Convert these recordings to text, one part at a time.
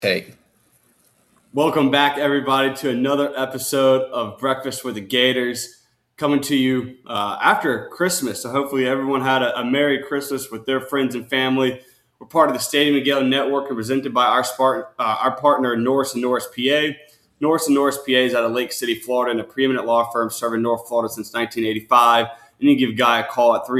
Hey, Welcome back, everybody, to another episode of Breakfast with the Gators, coming to you after Christmas. So hopefully everyone had a Merry Christmas with their friends and family. We're part of the Stadium and Gale Network and presented by our partner, Norris & Norris PA. Norris & Norris PA is out of Lake City, Florida, and a preeminent law firm serving North Florida since 1985. And you can give Guy a call at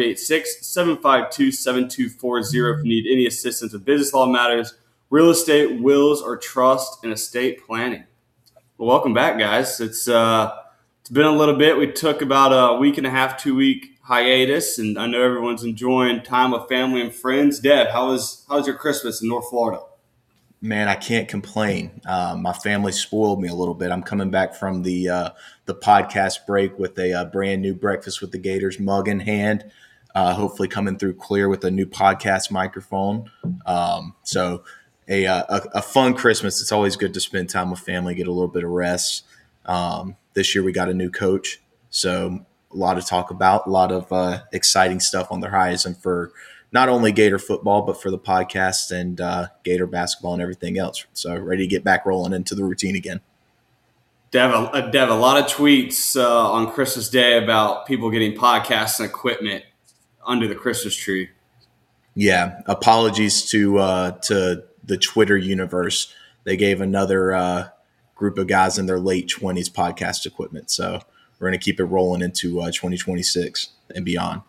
386-752-7240 if you need any assistance with business law matters, real estate, wills, or trust, and estate planning. Well, welcome back, guys. It's been a little bit. We took about a week and a half, 2-week hiatus, and I know everyone's enjoying time with family and friends. Deb, how was your Christmas in North Florida? man, I can't complain. My family spoiled me a little bit. I'm coming back from the podcast break with a brand new Breakfast with the Gators mug in hand. Hopefully, coming through clear with a new podcast microphone. So, a fun Christmas. It's always good to spend time with family, get a little bit of rest. This year we got a new coach, so a lot to talk about. A lot of exciting stuff on the horizon for not only Gator football, but for the podcast and Gator basketball and everything else. So ready to get back rolling into the routine again. Dev, a lot of tweets on Christmas Day about people getting podcasts and equipment under the Christmas tree. Yeah, apologies to the Twitter universe. They gave another group of guys in their late 20s podcast equipment. So we're going to keep it rolling into 2026 and beyond.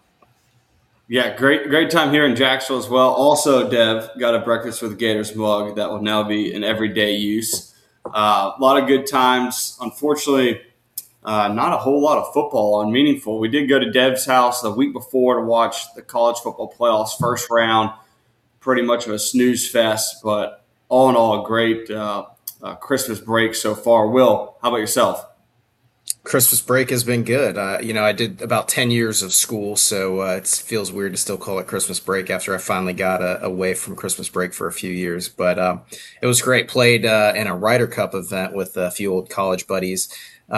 Yeah, great time here in Jacksonville as well. Also, Dev got a Breakfast with the Gators mug that will now be in everyday use. A lot of good times. Unfortunately, not a whole lot of football on Meaningful. We did go to Dev's house the week before to watch the college football playoffs first round. Pretty much of a snooze fest, but all in all, a great Christmas break so far. Will, how about yourself? Christmas break has been good. I did about 10 years of school, so it feels weird to still call it Christmas break after I finally got away from Christmas break for a few years. But it was great. Played in a Ryder Cup event with a few old college buddies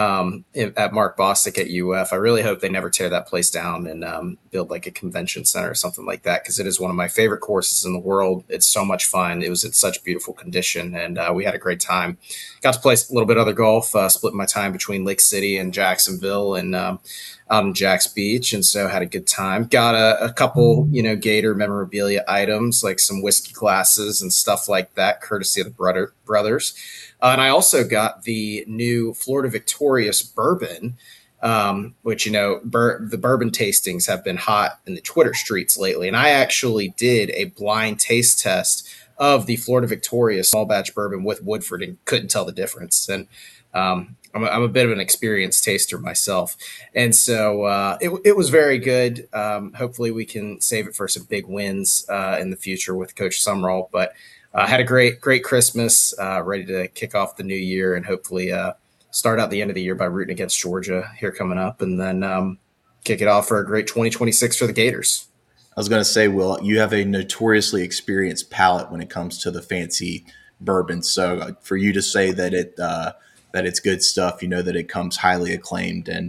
at Mark Bostic at UF. I really hope they never tear that place down and build like a convention center or something like that, because it is one of my favorite courses in the world. It's so much fun. It was in such beautiful condition, and we had a great time. Got to play a little bit of other golf, split my time between Lake City and Jacksonville and out in Jax Beach, and so had a good time. Got a couple, Gator memorabilia items like some whiskey glasses and stuff like that, courtesy of the brothers. And I also got the new Florida Victorious bourbon, which, the bourbon tastings have been hot in the Twitter streets lately. And I actually did a blind taste test of the Florida Victorious small batch bourbon with Woodford and couldn't tell the difference. And I'm a bit of an experienced taster myself. And so it was very good. Hopefully we can save it for some big wins in the future with Coach Sumrall. But had a great Christmas, ready to kick off the new year and hopefully start out the end of the year by rooting against Georgia here coming up, and then kick it off for a great 2026 for the Gators. I was going to say, Will, you have a notoriously experienced palate when it comes to the fancy bourbon. So for you to say that it's good stuff, that it comes highly acclaimed and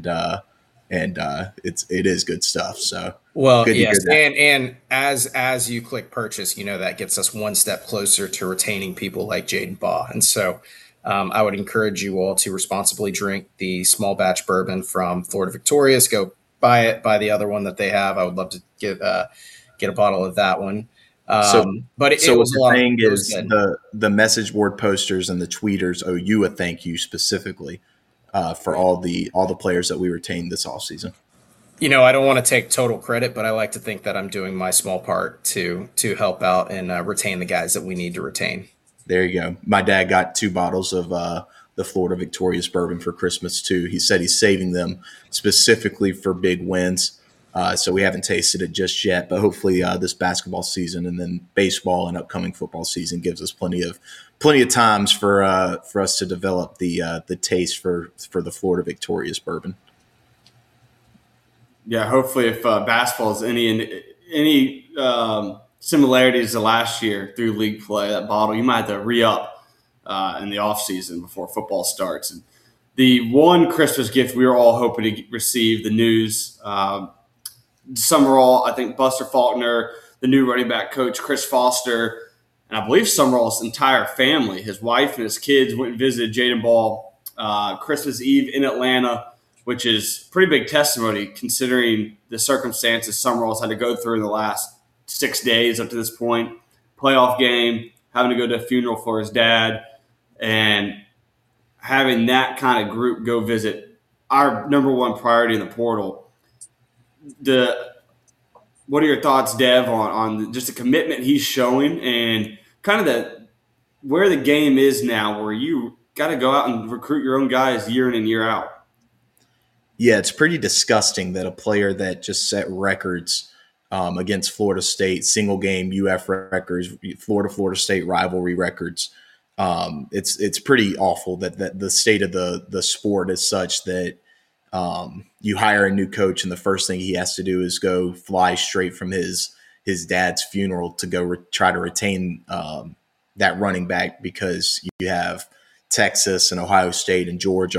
it is good stuff. So well, yes, and as you click purchase, that gets us one step closer to retaining people like Jaden Baugh, and so I would encourage you all to responsibly drink the small batch bourbon from Florida Victorious. Go buy the other one that they have. I would love to get a bottle of that one. What you're saying is the message board posters and the tweeters owe you a thank you specifically for all the players that we retained this offseason. I don't want to take total credit, but I like to think that I'm doing my small part to help out and retain the guys that we need to retain. There you go. My dad got 2 bottles of the Florida Victorious bourbon for Christmas too. He said he's saving them specifically for big wins. So we haven't tasted it just yet, but hopefully this basketball season and then baseball and upcoming football season gives us plenty of times for us to develop the taste for the Florida Victorious bourbon. Yeah, hopefully if basketball is any similarities to last year through league play, that bottle, you might have to re-up in the offseason before football starts. And the one Christmas gift we were all hoping to receive, the news, Summerall, I think Buster Faulkner, the new running back coach, Chris Foster, And I believe Summerall's entire family, his wife and his kids, went and visited Jaden Ball Christmas Eve in Atlanta, which is pretty big testimony considering the circumstances Summerall's had to go through in the last 6 days up to this point. Playoff game, having to go to a funeral for his dad, and having that kind of group go visit our number one priority in the portal. What are your thoughts, Dev, on just the commitment he's showing and kind of where the game is now, where you got to go out and recruit your own guys year in and year out? Yeah, it's pretty disgusting that a player that just set records against Florida State, single game UF records, Florida State rivalry records. It's pretty awful that the state of the sport is such that you hire a new coach and the first thing he has to do is go fly straight from his dad's funeral to go try to retain that running back, because you have Texas and Ohio State and Georgia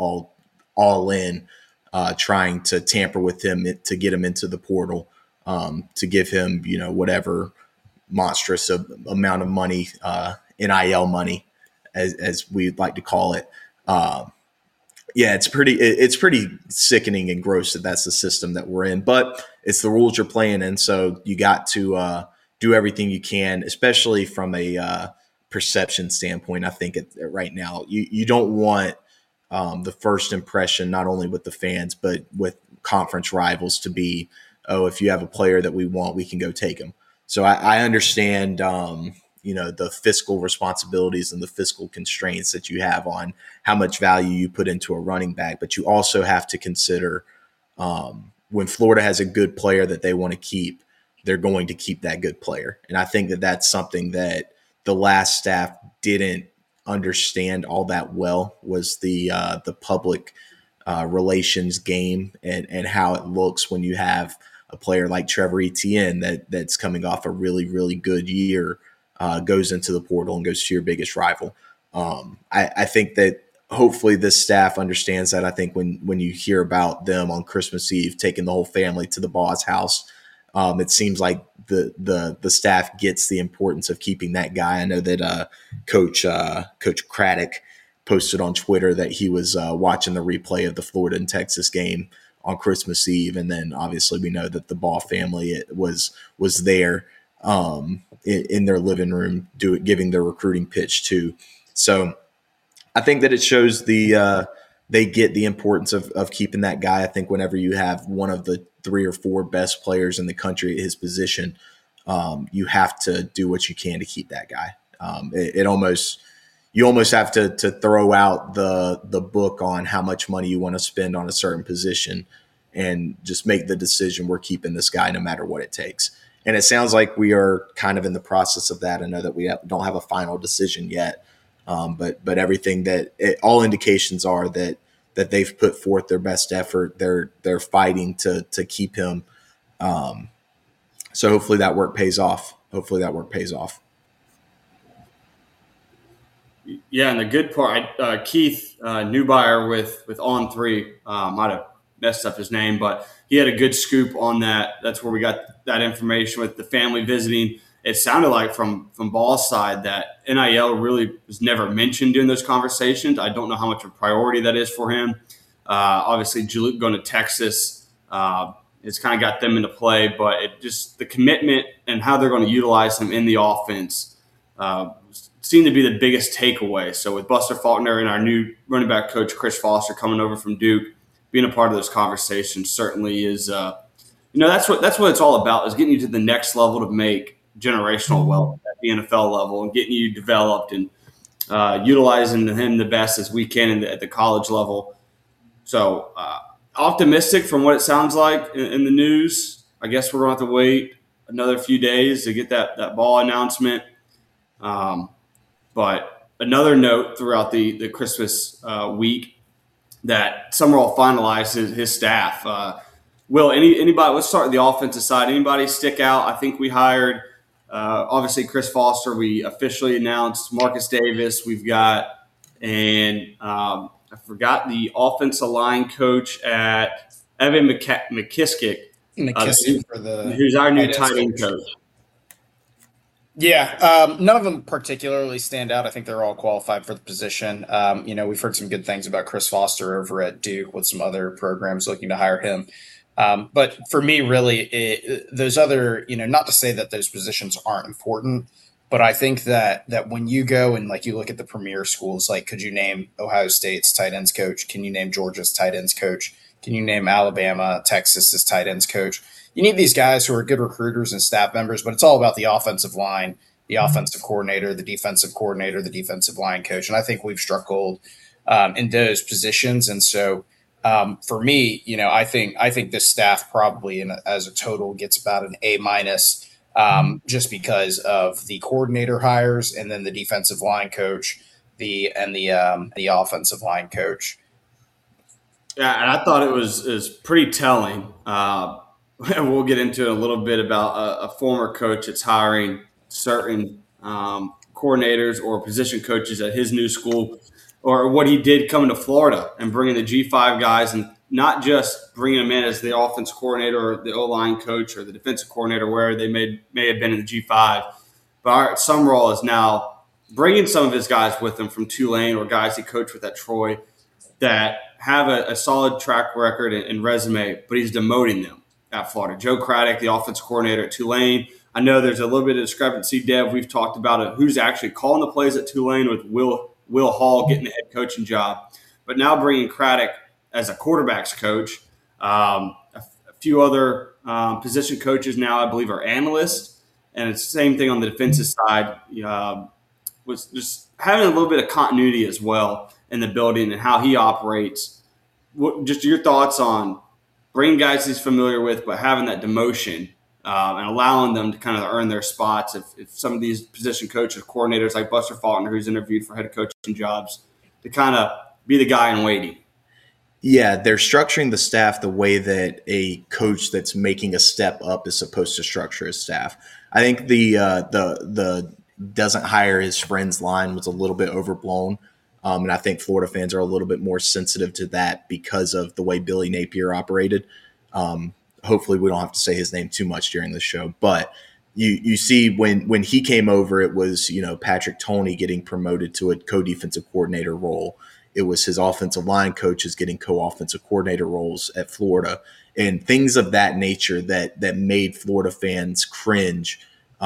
all in trying to tamper with him to get him into the portal, to give him whatever monstrous amount of money, NIL money, as we'd like to call it. Yeah, it's pretty sickening and gross that that's the system that we're in, but it's the rules you're playing in. So you got to do everything you can, especially from a perception standpoint. I think right now you don't want the first impression, not only with the fans, but with conference rivals, to be, oh, if you have a player that we want, we can go take him. So I understand, the fiscal responsibilities and the fiscal constraints that you have on how much value you put into a running back. But you also have to consider when Florida has a good player that they want to keep, they're going to keep that good player. And I think that that's something that the last staff didn't understand all that well, was the public relations game and how it looks when you have a player like Trevor Etienne that's coming off a really, really good year, goes into the portal and goes to your biggest rival. I think that hopefully this staff understands that. I think when you hear about them on Christmas Eve taking the whole family to the Boss house, it seems like the staff gets the importance of keeping that guy. I know that Coach Craddock posted on Twitter that he was watching the replay of the Florida and Texas game on Christmas Eve, and then obviously we know that the Ball family was there in their living room giving their recruiting pitch too. So I think that it shows they get the importance of keeping that guy. I think whenever you have one of the 3 or 4 best players in the country at his position, you have to do what you can to keep that guy. You almost have to throw out the book on how much money you want to spend on a certain position and just make the decision, we're keeping this guy no matter what it takes. And it sounds like we are kind of in the process of that. I know that we don't have a final decision yet, but everything all indications are that they've put forth their best effort. They're fighting to keep him. So hopefully that work pays off. Yeah, and the good part, Keith Newbuyer with On3, might have messed up his name, but he had a good scoop on that. That's where we got that information with the family visiting. It sounded like from Ball's side that NIL really was never mentioned during those conversations. I don't know how much of a priority that is for him. Obviously, Jaluk going to Texas, it's kind of got them into play, but it just the commitment and how they're going to utilize him in the offense seemed to be the biggest takeaway. So with Buster Faulkner and our new running back coach, Chris Foster, coming over from Duke, being a part of those conversations certainly is, that's what it's all about, is getting you to the next level to make generational wealth at the NFL level and getting you developed and utilizing him the best as we can at the college level. So optimistic from what it sounds like in the news. I guess we're going to have to wait another few days to get that Ball announcement. But another note throughout the Christmas week that Summerall finalized his staff. Will, anybody? Let's start with the offensive side. Anybody stick out? I think we hired obviously Chris Foster. We officially announced Marcus Davis. We've got I forgot the offensive line coach at Evan McKissick. McKissick who's our new tight end coach. Yeah, none of them particularly stand out. I think they're all qualified for the position. We've heard some good things about Chris Foster over at Duke with some other programs looking to hire him. But for me, really, those other, not to say that those positions aren't important, but I think that when you go and like you look at the premier schools, like could you name Ohio State's tight ends coach? Can you name Georgia's tight ends coach? Can you name Alabama, Texas's tight ends coach? You need these guys who are good recruiters and staff members, but it's all about the offensive line, the offensive coordinator, the defensive line coach. And I think we've struck gold in those positions. And so for me, I think this staff probably as a total gets about an A minus just because of the coordinator hires and then the defensive line coach, the offensive line coach. Yeah, and I thought it was pretty telling. And we'll get into it a little bit about a former coach that's hiring certain coordinators or position coaches at his new school, or what he did coming to Florida and bringing the G5 guys, and not just bringing them in as the offense coordinator or the O-line coach or the defensive coordinator, where they may have been in the G5. But Art Summerall is now bringing some of his guys with him from Tulane, or guys he coached with at Troy, that have a solid track record and resume, but he's demoting them at Florida. Joe Craddock, the offensive coordinator at Tulane. I know there's a little bit of discrepancy, Dev. We've talked about it. Who's actually calling the plays at Tulane, with Will Hall getting the head coaching job. But now bringing Craddock as a quarterbacks coach. A few other position coaches now, I believe, are analysts. And it's the same thing on the defensive side. Was just having a little bit of continuity as well in the building and how he operates. Just your thoughts on bringing guys he's familiar with, but having that demotion and allowing them to kind of earn their spots. If some of these position coaches, coordinators like Buster Faulkner, who's interviewed for head coaching jobs, to kind of be the guy in waiting. Yeah, they're structuring the staff the way that a coach that's making a step up is supposed to structure his staff. I think the doesn't hire his friends line was a little bit overblown. And I think Florida fans are a little bit more sensitive to that because of the way Billy Napier operated. Hopefully we don't have to say his name too much during the show, but you see when he came over, it was, Patrick Toney getting promoted to a co-defensive coordinator role. It was his offensive line coaches getting co-offensive coordinator roles at Florida, and things of that nature that made Florida fans cringe.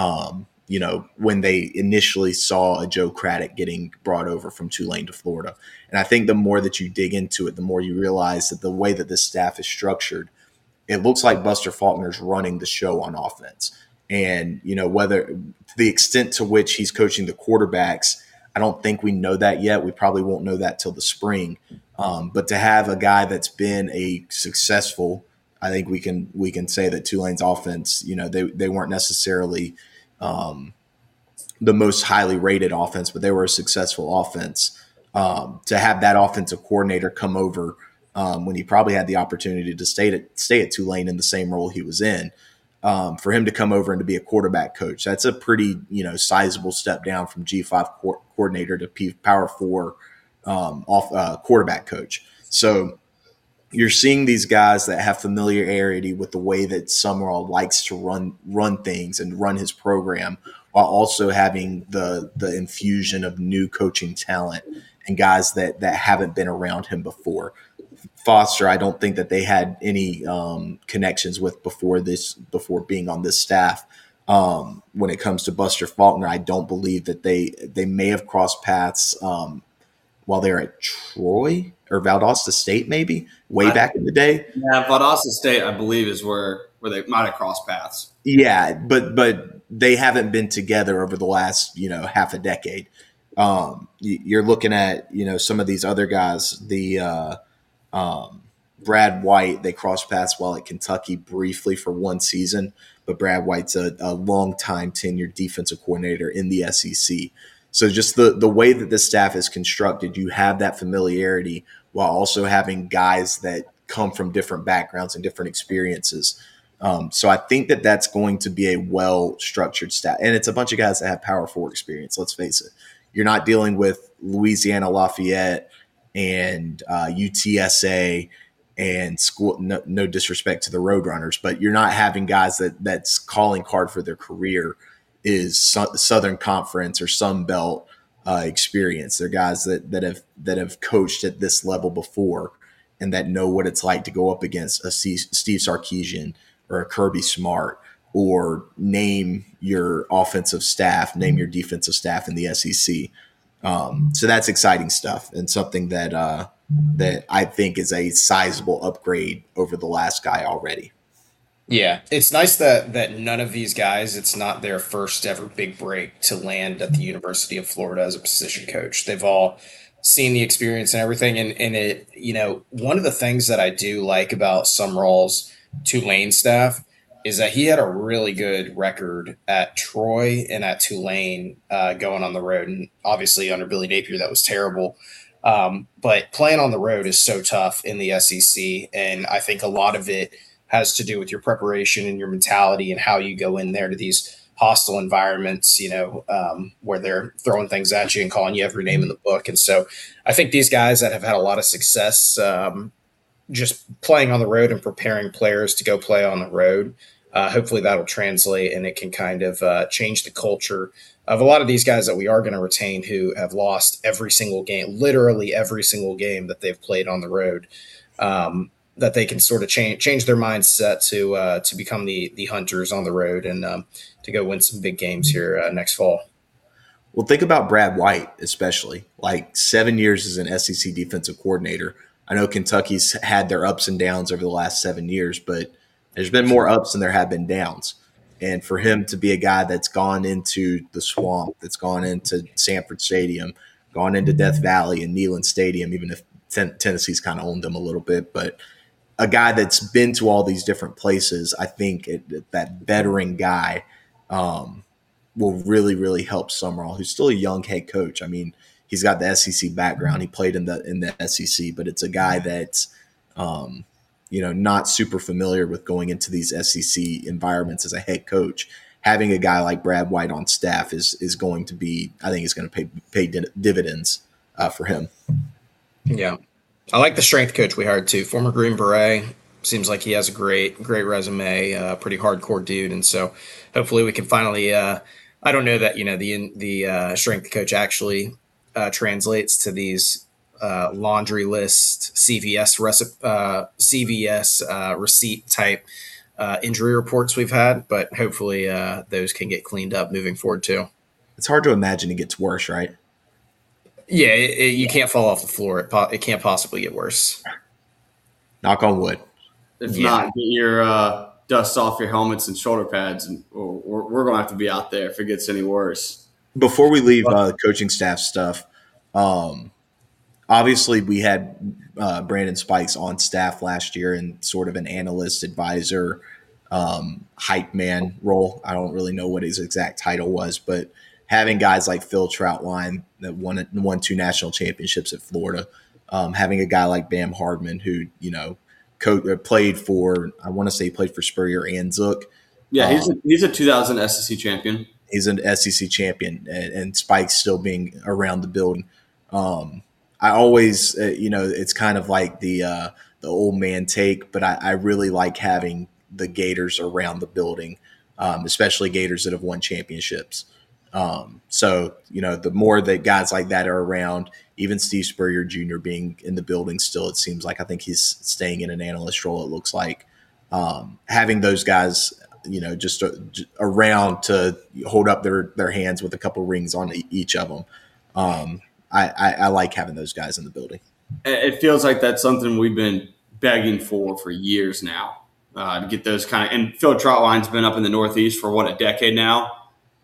When they initially saw a Joe Craddock getting brought over from Tulane to Florida. And I think the more that you dig into it, the more you realize that the way that this staff is structured, it looks like Buster Faulkner's running the show on offense. And, whether to the extent to which he's coaching the quarterbacks, I don't think we know that yet. We probably won't know that till the spring. But to have a guy that's been a successful, I think we can say that Tulane's offense, they weren't necessarily the most highly rated offense, but they were a successful offense. To have that offensive coordinator come over when he probably had the opportunity to stay at Tulane in the same role he was in, for him to come over and to be a quarterback coach, that's a pretty sizable step down from G5 coordinator to Power 4 quarterback coach. So you're seeing these guys that have familiarity with the way that Summerall likes to run things and run his program, while also having the infusion of new coaching talent and guys that haven't been around him before. Foster, I don't think that they had any connections with before being on this staff. When it comes to Buster Faulkner, I don't believe that they may have crossed paths while they were at Troy or Valdosta State, maybe back in the day. Yeah, Valdosta State, I believe, is where they might have crossed paths. Yeah, but they haven't been together over the last half a decade. You're looking at some of these other guys. The Brad White, they crossed paths while at Kentucky briefly for one season, but Brad White's a long-time tenured defensive coordinator in the SEC. So just the way that the staff is constructed, you have that familiarity while also having guys that come from different backgrounds and different experiences. So I think that that's going to be a well-structured staff. And it's a bunch of guys that have Power 4 experience, let's face it. You're not dealing with Louisiana Lafayette and UTSA and school. No disrespect to the Roadrunners, but you're not having guys that's calling card for their career is Southern Conference or Sun Belt experience. They're guys that have coached at this level before and that know what it's like to go up against a Steve Sarkisian or a Kirby Smart, or name your offensive staff, name your defensive staff in the SEC. So that's exciting stuff, and something that that I think is a sizable upgrade over the last guy already. Yeah, it's nice that none of these guys, it's not their first ever big break to land at the University of Florida as a position coach. They've all seen the experience and everything. And it, one of the things that I do like about Sumrall's Tulane staff is that he had a really good record at Troy and at Tulane going on the road. And obviously under Billy Napier, that was terrible. But playing on the road is so tough in the SEC. And I think a lot of it has to do with your preparation and your mentality and how you go in there to these hostile environments, where they're throwing things at you and calling you every name in the book. And so I think these guys that have had a lot of success just playing on the road and preparing players to go play on the road, hopefully that'll translate and it can kind of change the culture of a lot of these guys that we are going to retain who have lost every single game, literally every single game that they've played on the road. That they can sort of change their mindset to become the hunters on the road and to go win some big games here next fall. Well, think about Brad White, especially like 7 years as an SEC defensive coordinator. I know Kentucky's had their ups and downs over the last 7 years, but there's been more ups than there have been downs. And for him to be a guy that's gone into the swamp, that's gone into Sanford Stadium, gone into Death Valley and Neyland Stadium, even if Tennessee's kind of owned them a little bit, but a guy that's been to all these different places, I think that veteran guy will really, really help Sumrall, who's still a young head coach. I mean, he's got the SEC background. He played in the SEC, but it's a guy that's not super familiar with going into these SEC environments as a head coach. Having a guy like Brad White on staff is going to be, I think, is going to pay dividends for him. Yeah. I like the strength coach we hired too. Former Green Beret. Seems like he has a great resume, pretty hardcore dude. And so hopefully we can finally, I don't know that, the strength coach actually translates to these laundry list CVS receipt type injury reports we've had, but hopefully those can get cleaned up moving forward too. It's hard to imagine it gets worse, right? Yeah, you can't fall off the floor. It can't possibly get worse. Knock on wood. If not, get your dust off your helmets and shoulder pads, and we're going to have to be out there if it gets any worse. Before we leave coaching staff stuff, obviously we had Brandon Spikes on staff last year in sort of an analyst, advisor, hype man role. I don't really know what his exact title was, but having guys like Phil Troutline that won 2 national championships at Florida, having a guy like Bam Hardman who, played for, I want to say he played for Spurrier and Zook. Yeah, he's a 2000 SEC champion. He's an SEC champion, and Spike's still being around the building. I always, it's kind of like the old man take, but I really like having the Gators around the building, especially Gators that have won championships. So, the more that guys like that are around, even Steve Spurrier Jr. being in the building still, it seems like, I think he's staying in an analyst role, it looks like. Having those guys, just around to hold up their hands with a couple rings on each of them. I like having those guys in the building. It feels like that's something we've been begging for years now, to get those kind of – and Phil Troutline's been up in the Northeast for, a decade now.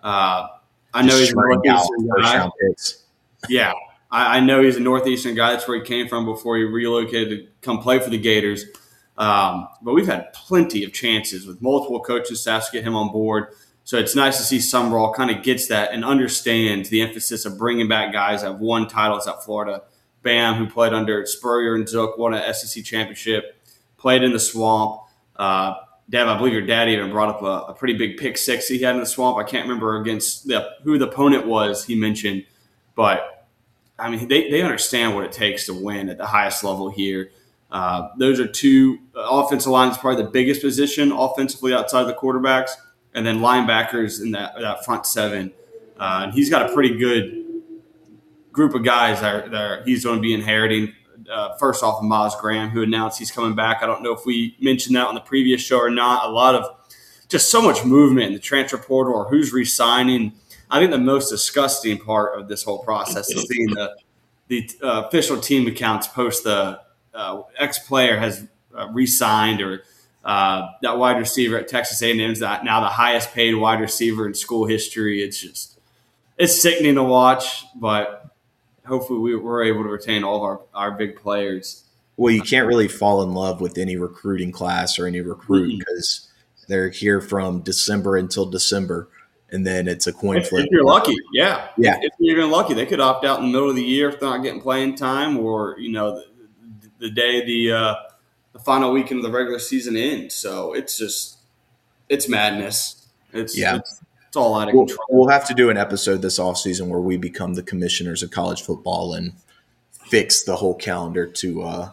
I know he's a Northeastern guy. Yeah, I know he's a Northeastern guy. That's where he came from before he relocated to come play for the Gators. But we've had plenty of chances with multiple coaching staffs to get him on board. So it's nice to see Sumrall kind of gets that and understands the emphasis of bringing back guys that have won titles at Florida. Bam, who played under Spurrier and Zook, won an SEC championship, played in the swamp. Dev, I believe your dad even brought up a pretty big pick six he had in the swamp. I can't remember against who the opponent was he mentioned. But, I mean, they understand what it takes to win at the highest level here. Those are 2 offensive lines, probably the biggest position offensively outside of the quarterbacks. and then linebackers in that front seven. And he's got a pretty good group of guys that he's going to be inheriting. First off, Miles Graham, who announced he's coming back. I don't know if we mentioned that on the previous show or not. A lot of just so much movement in the transfer portal or who's re-signing. I think the most disgusting part of this whole process is seeing the official team accounts post the ex-player has re-signed or that wide receiver at Texas A&M is now the highest paid wide receiver in school history. It's sickening to watch, but hopefully we're able to retain all of our big players. Well, you can't really fall in love with any recruiting class or any recruit because they're here from December until December, and then it's a coin flip. If you're lucky, yeah. Yeah. If you're even lucky, they could opt out in the middle of the year if they're not getting playing time, or the day the final weekend of the regular season ends. So it's madness. It's all out of control. We'll have to do an episode this offseason where we become the commissioners of college football and fix the whole calendar to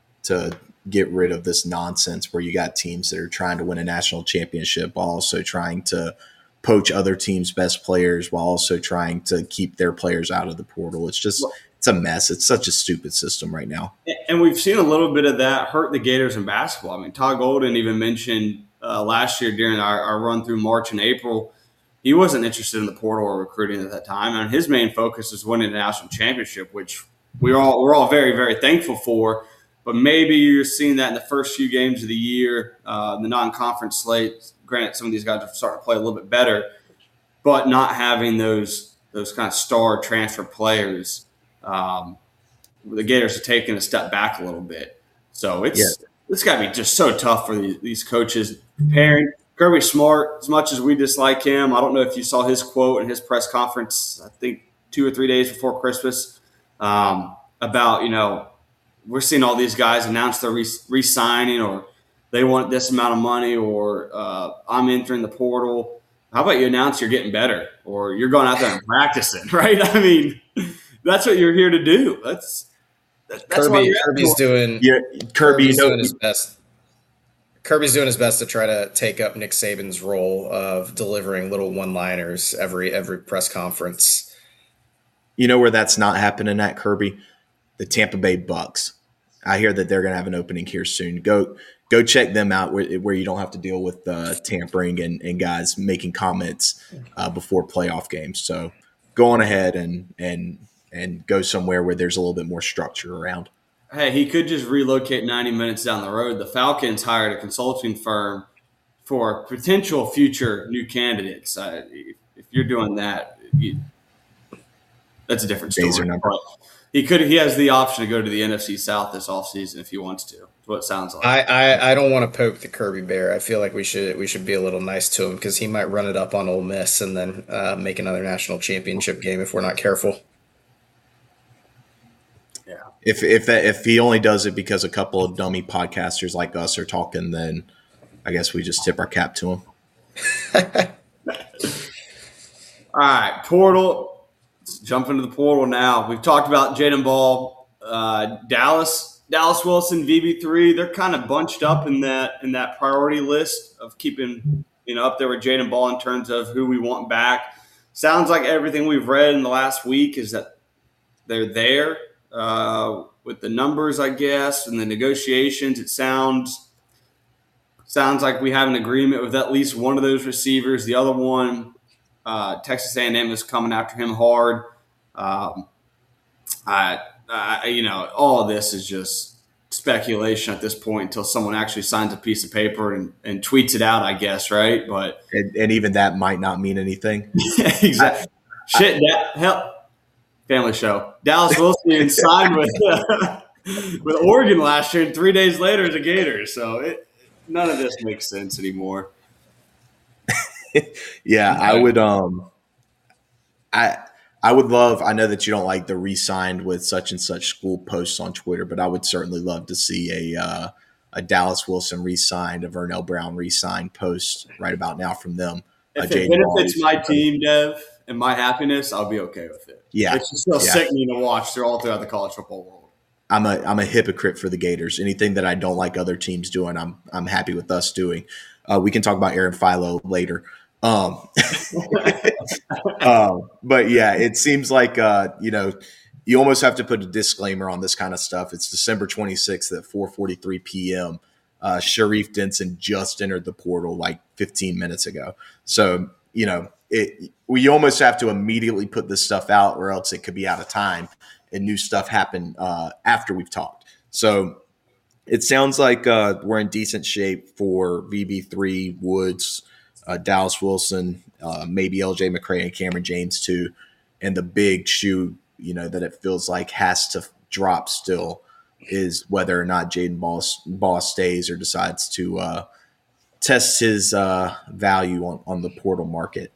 get rid of this nonsense where you got teams that are trying to win a national championship while also trying to poach other teams' best players while also trying to keep their players out of the portal. It's a mess. It's such a stupid system right now. And we've seen a little bit of that hurt the Gators in basketball. I mean, Todd Golden even mentioned last year during our run through March and April, he wasn't interested in the portal or recruiting at that time. And his main focus was winning a national championship, which we're all very, very thankful for. But maybe you're seeing that in the first few games of the year, the non-conference slate. Granted, some of these guys are starting to play a little bit better, but not having those kind of star transfer players, the Gators are taking a step back a little bit. So it's got to be just so tough for these coaches preparing. Kirby Smart, as much as we dislike him, I don't know if you saw his quote in his press conference, I think 2 or 3 days before Christmas, about, we're seeing all these guys announce they're re-signing or they want this amount of money or I'm entering the portal. How about you announce you're getting better or you're going out there and practicing, right? I mean, that's what you're here to do. That's Kirby's doing his best. Kirby's doing his best to try to take up Nick Saban's role of delivering little one-liners every press conference. You know where that's not happening at, Kirby? The Tampa Bay Bucks. I hear that they're going to have an opening here soon. Go check them out where you don't have to deal with tampering and guys making comments before playoff games. So go on ahead and go somewhere where there's a little bit more structure around. Hey, he could just relocate 90 minutes down the road. The Falcons hired a consulting firm for potential future new candidates. If you're doing that, that's a different story. He has the option to go to the NFC South this offseason if he wants to. That's what it sounds like. I don't want to poke the Kirby Bear. I feel like we should be a little nice to him because he might run it up on Ole Miss and then make another national championship game if we're not careful. Yeah. If he only does it because a couple of dummy podcasters like us are talking, then I guess we just tip our cap to him. All right, portal. Let's jump into the portal now. We've talked about Jaden Ball, Dallas Wilson, VB3. They're kind of bunched up in that priority list of keeping up there with Jaden Ball in terms of who we want back. Sounds like everything we've read in the last week is that they're there. With the numbers, I guess, and the negotiations, it sounds like we have an agreement with at least one of those receivers. The other one, Texas A&M is coming after him hard. All of this is just speculation at this point until someone actually signs a piece of paper and tweets it out, I guess, right? But and even that might not mean anything. Exactly. Family show. Dallas Wilson signed with Oregon last year, and 3 days later is a Gator. So none of this makes sense anymore. Yeah, I would. I would love. I know that you don't like the re-signed with such and such school posts on Twitter, but I would certainly love to see a Dallas Wilson re-signed, a Vernell Brown re-signed post right about now from them. If it benefits my team, Dev, and my happiness, I'll be okay with it. Yeah, it's just still sickening to watch throughout the college football world. I'm a hypocrite for the Gators. Anything that I don't like other teams doing, I'm happy with us doing. We can talk about Aaron Philo later, Um, but yeah, it seems like, you almost have to put a disclaimer on this kind of stuff. It's December 26th at 4:43 p.m. Sharif Denson just entered the portal like 15 minutes ago. So, we almost have to immediately put this stuff out, or else it could be out of time and new stuff happen after we've talked. So it sounds like we're in decent shape for VB3, Woods, Dallas Wilson, maybe LJ McCray and Cameron James too. And the big shoe, that it feels like has to drop still is whether or not Jaden Ball stays or decides to test his value on the portal market.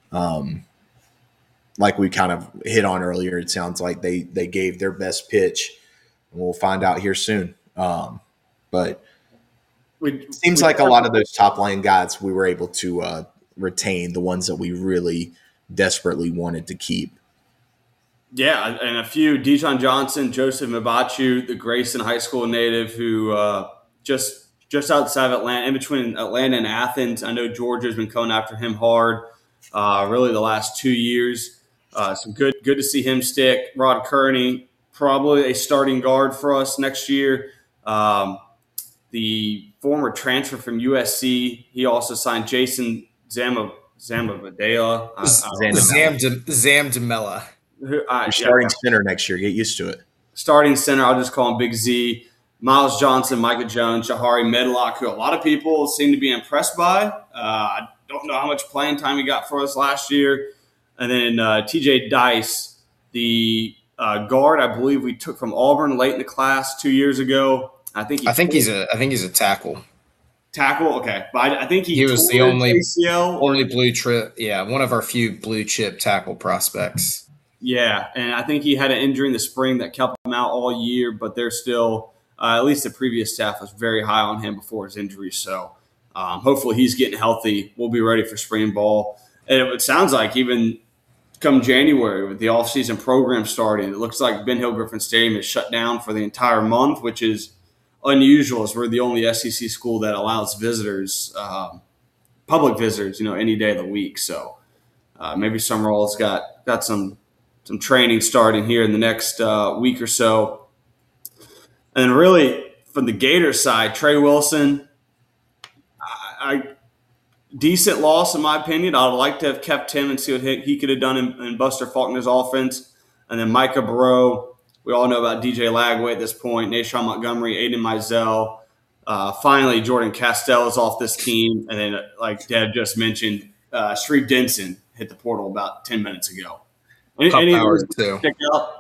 Like we kind of hit on earlier, it sounds like they gave their best pitch, and we'll find out here soon. But it seems like a lot of those top line guys we were able to retain, the ones that we really desperately wanted to keep. Yeah, and a few, Dijon Johnson, Joseph Mabachu, the Grayson High School native who just outside of Atlanta, in between Atlanta and Athens. I know Georgia's been coming after him hard really the last 2 years. So good to see him stick. Rod Kearney, probably a starting guard for us next year. The former transfer from USC, he also signed Jason Zambadea. Zamdamela. Starting center next year. Get used to it. Starting center, I'll just call him Big Z. Miles Johnson, Micah Jones, Jahari Medlock, who a lot of people seem to be impressed by. I don't know how much playing time he got for us last year. And then TJ Dice, the guard, I believe we took from Auburn late in the class 2 years ago. I think he's a tackle. Tackle, okay, but I think he was the only ACL only blue chip. Yeah, one of our few blue chip tackle prospects. Yeah, and I think he had an injury in the spring that kept him out all year. But they're still, at least the previous staff was very high on him before his injury. So hopefully he's getting healthy. We'll be ready for spring ball. And it sounds like even come January with the offseason program starting, it looks like Ben Hill Griffin Stadium is shut down for the entire month, which is unusual, as we're the only SEC school that allows visitors, public visitors, any day of the week. So maybe Summerall's got some training starting here in the next week or so. And really, from the Gators side, Trey Wilson, decent loss in my opinion. I'd like to have kept him and see what he could have done in Buster Faulkner's offense. And then Micah Burrow, we all know about DJ Lagway at this point, Nashawn Montgomery, Aiden Mizell. Finally, Jordan Castell is off this team. And then, like Deb just mentioned, Sharif Denson hit the portal about 10 minutes ago. Any hours too. Stick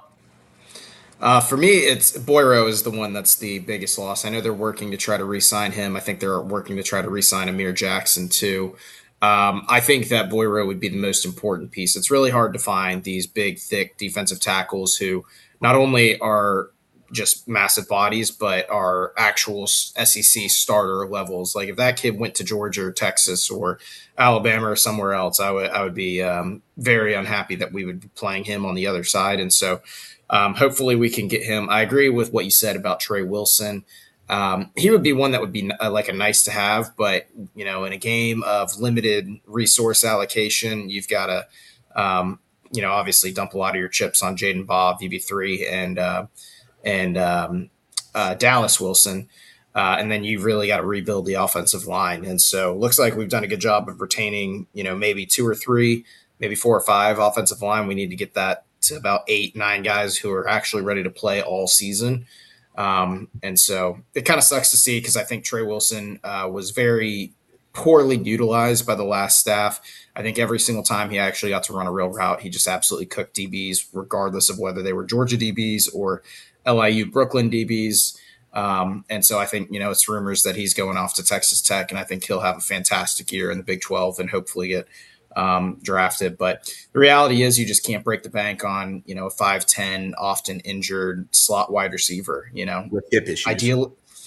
out? For me, it's Boyro is the one that's the biggest loss. I know they're working to try to re-sign him. I think they're working to try to re-sign Amir Jackson too. I think that Boyro would be the most important piece. It's really hard to find these big, thick defensive tackles who not only are just massive bodies, but are actual SEC starter levels. Like if that kid went to Georgia or Texas or Alabama or somewhere else, I would be very unhappy that we would be playing him on the other side. And so hopefully we can get him. I agree with what you said about Trey Wilson. He would be one that would be like a nice to have, but in a game of limited resource allocation, you've got to, obviously dump a lot of your chips on Jaden Bob, VB3, and Dallas Wilson. And then you've really got to rebuild the offensive line. And so it looks like we've done a good job of retaining, maybe 2 or 3, maybe 4 or 5 offensive line. We need to get that to about 8, 9 guys who are actually ready to play all season. And so it kind of sucks to see because I think Trey Wilson was very poorly utilized by the last staff. I think every single time he actually got to run a real route, he just absolutely cooked DBs, regardless of whether they were Georgia DBs or LIU Brooklyn DBs. And so I think, it's rumors that he's going off to Texas Tech, and I think he'll have a fantastic year in the Big 12 and hopefully get drafted. But the reality is you just can't break the bank on, a 5'10", often injured slot wide receiver, with hip issues.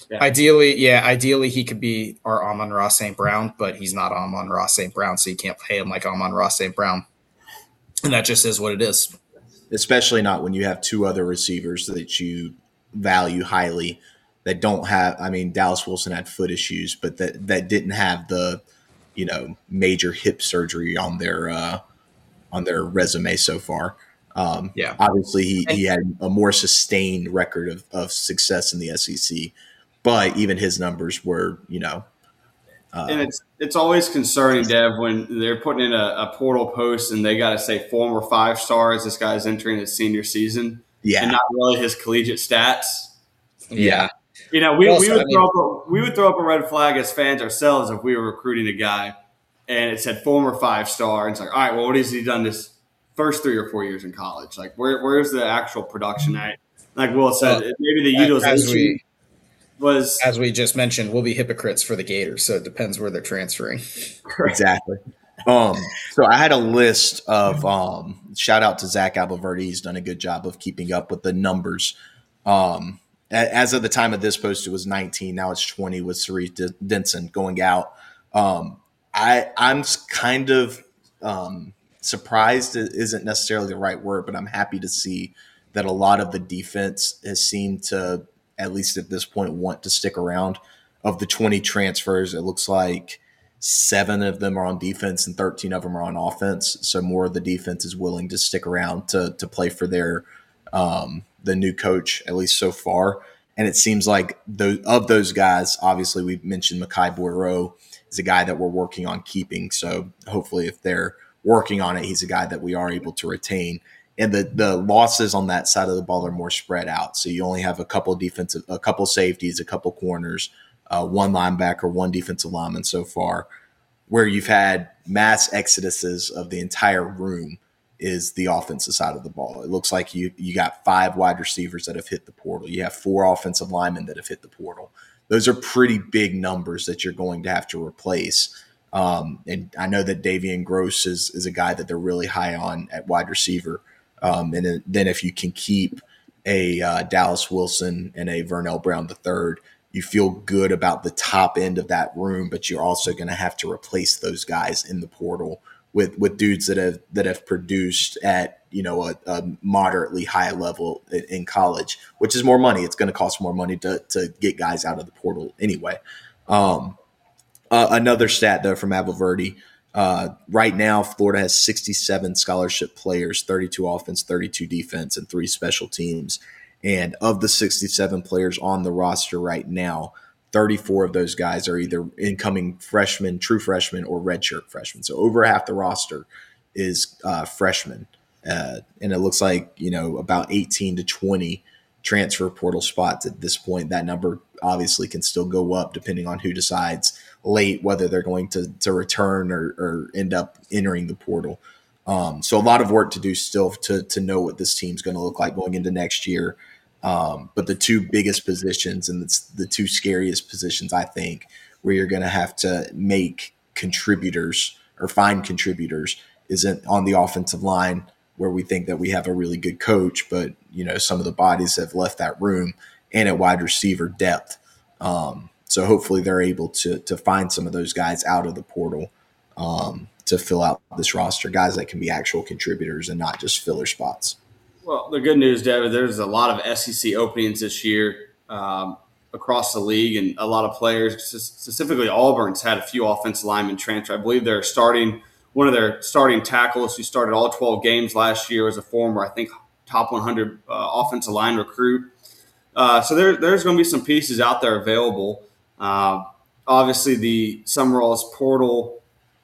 Ideally he could be our Amon-Ra St. Brown, but he's not Amon-Ra St. Brown, so you can't pay him like Amon-Ra St. Brown. And that just is what it is. Especially not when you have 2 other receivers that you value highly that don't have – Dallas Wilson had foot issues, but that didn't have the major hip surgery on their resume so far. Yeah. Obviously, he had a more sustained record of success in the SEC, but even his numbers were, And it's always concerning, Dev, when they're putting in a portal post and they got to say former 5 stars. This guy's entering his senior season, and not really his collegiate stats. Yeah. We would throw up a red flag as fans ourselves if we were recruiting a guy and it said former 5-star. And it's like, all right, well, what has he done this first 3 or 4 years in college? Like, where's the actual production at? Like Will said, maybe the utilization was. As we just mentioned, we'll be hypocrites for the Gators, so it depends where they're transferring. Exactly. So I had a list of shout out to Zach Abolverdi. He's done a good job of keeping up with the numbers. As of the time of this post, it was 19. Now it's 20 with Cerise Denson going out. I'm kind of surprised isn't necessarily the right word, but I'm happy to see that a lot of the defense has seemed to, at least at this point, want to stick around. Of the 20 transfers, it looks like 7 of them are on defense and 13 of them are on offense. So more of the defense is willing to stick around to play for their the new coach, at least so far. And it seems like of those guys, obviously we mentioned Makai Boyro is a guy that we're working on keeping. So hopefully if they're working on it, he's a guy that we are able to retain. And the losses on that side of the ball are more spread out. So you only have a couple safeties, a couple corners, 1 linebacker, 1 defensive lineman so far. Where you've had mass exoduses of the entire room is the offensive side of the ball. It looks like you got 5 wide receivers that have hit the portal. You have 4 offensive linemen that have hit the portal. Those are pretty big numbers that you're going to have to replace. And I know that Davian Gross is a guy that they're really high on at wide receiver. And then if you can keep a Dallas Wilson and a Vernell Brown III, you feel good about the top end of that room, but you're also going to have to replace those guys in the portal with dudes that have produced at a moderately high level in college, which is more money. It's going to cost more money to get guys out of the portal anyway. Another stat though from Abolverdi, right now Florida has 67 scholarship players, 32 offense, 32 defense, and 3 special teams. And of the 67 players on the roster right now, 34 of those guys are either incoming freshmen, true freshmen, or redshirt freshmen. So over half the roster is freshmen. And it looks like, about 18 to 20 transfer portal spots at this point. That number obviously can still go up depending on who decides late whether they're going to return or end up entering the portal. So a lot of work to do still to know what this team's going to look like going into next year. But the 2 biggest positions and the 2 scariest positions, I think, where you're going to have to make contributors or find contributors isn't on the offensive line, where we think that we have a really good coach, but some of the bodies have left that room, and at wide receiver depth. So hopefully they're able to find some of those guys out of the portal to fill out this roster, guys that can be actual contributors and not just filler spots. Well, the good news, David, there's a lot of SEC openings this year across the league, and a lot of players, specifically Auburn's had a few offensive linemen transfer. I believe one of their starting tackles who started all 12 games last year was a former, I think, top 100 offensive line recruit. So there's going to be some pieces out there available. Obviously, the Summerall's portal,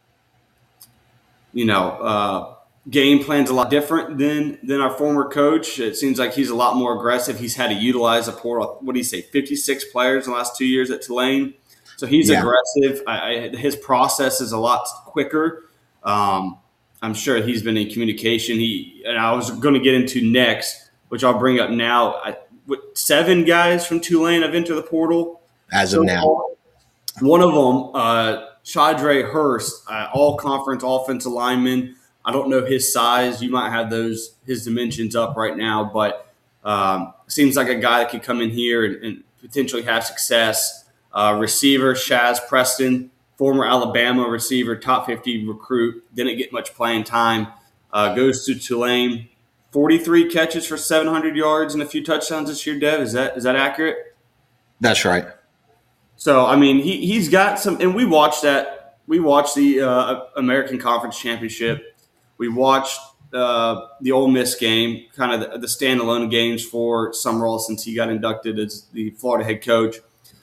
game plan's a lot different than our former coach. It seems like he's a lot more aggressive. He's had to utilize a portal. What do you say, 56 players in the last 2 years at Tulane? So he's aggressive. His process is a lot quicker. I'm sure he's been in communication. And I was going to get into next, which I'll bring up now. 7 guys from Tulane have entered the portal as of now. One of them, Shadre Hurst, all-conference offensive lineman. I don't know his size. You might have his dimensions up right now, but seems like a guy that could come in here and potentially have success. Receiver Shaz Preston, former Alabama receiver, top 50 recruit, didn't get much playing time. Goes to Tulane, 43 catches for 700 yards and a few touchdowns this year. Dev, is that accurate? That's right. So I mean, he's got some, and we watched we watched the American Conference Championship. We watched the Ole Miss game, kind of the standalone games for Summerall since he got inducted as the Florida head coach.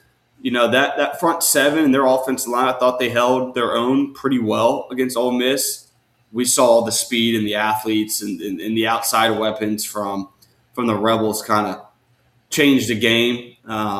That front seven and their offensive line, I thought they held their own pretty well against Ole Miss. We saw the speed and the athletes and the outside weapons from the Rebels kind of change the game.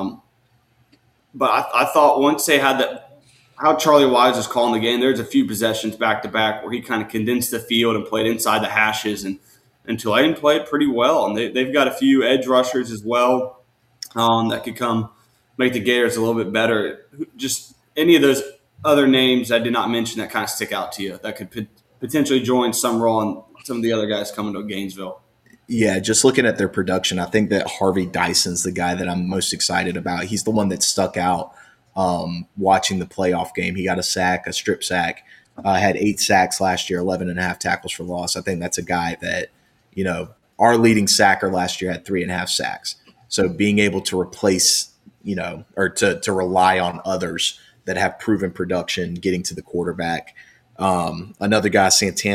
But I thought once they had how Charlie Wise was calling the game, there's a few possessions back to back where he kind of condensed the field and played inside the hashes, and Tulane played pretty well. And they've got a few edge rushers as well that could come make the Gators a little bit better. Just any of those other names I did not mention that kind of stick out to you that could potentially join Summerall and some of the other guys coming to Gainesville. Yeah, just looking at their production, I think that Harvey Dyson's the guy that I'm most excited about. He's the one that stuck out watching the playoff game. He got a strip sack, had 8 sacks last year, 11.5 tackles for loss. I think that's a guy that, our leading sacker last year had 3.5 sacks. So being able to replace, or to rely on others that have proven production getting to the quarterback. Another guy,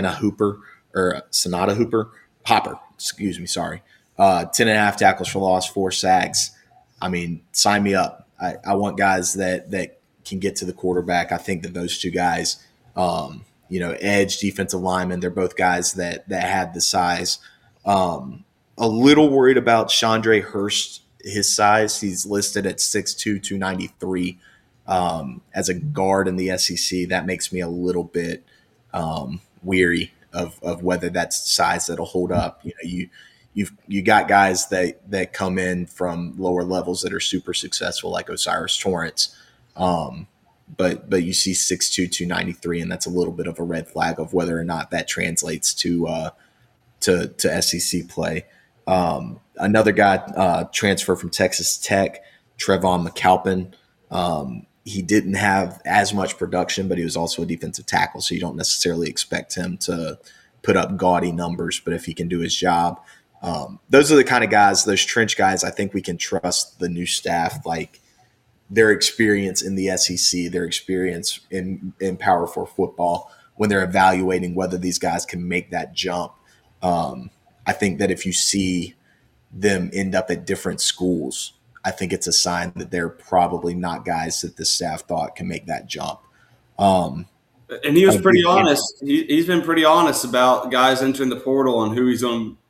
Sonata Hopper, excuse me, sorry. 10.5 tackles for loss, 4 sacks. I mean, sign me up. I want guys that can get to the quarterback. I think that those two guys, edge, defensive linemen, they're both guys that had the size. A little worried about Chandre Hurst, his size. He's listed at 6'2", 293 as a guard in the SEC. That makes me a little bit weary of whether that's size that'll hold up. You got guys that come in from lower levels that are super successful, like Osiris Torrance, but you see 6'2", 293, and that's a little bit of a red flag of whether or not that translates to SEC play. Another guy transfer from Texas Tech, Trevon McAlpin. He didn't have as much production, but he was also a defensive tackle, so you don't necessarily expect him to put up gaudy numbers, but if he can do his job. Those are the kind of guys, those trench guys, I think we can trust the new staff, like their experience in the SEC, their experience in Power 4 football, when they're evaluating whether these guys can make that jump. I think that if you see them end up at different schools, I think it's a sign that they're probably not guys that the staff thought can make that jump. And he was pretty honest. He's been pretty honest about guys entering the portal and who he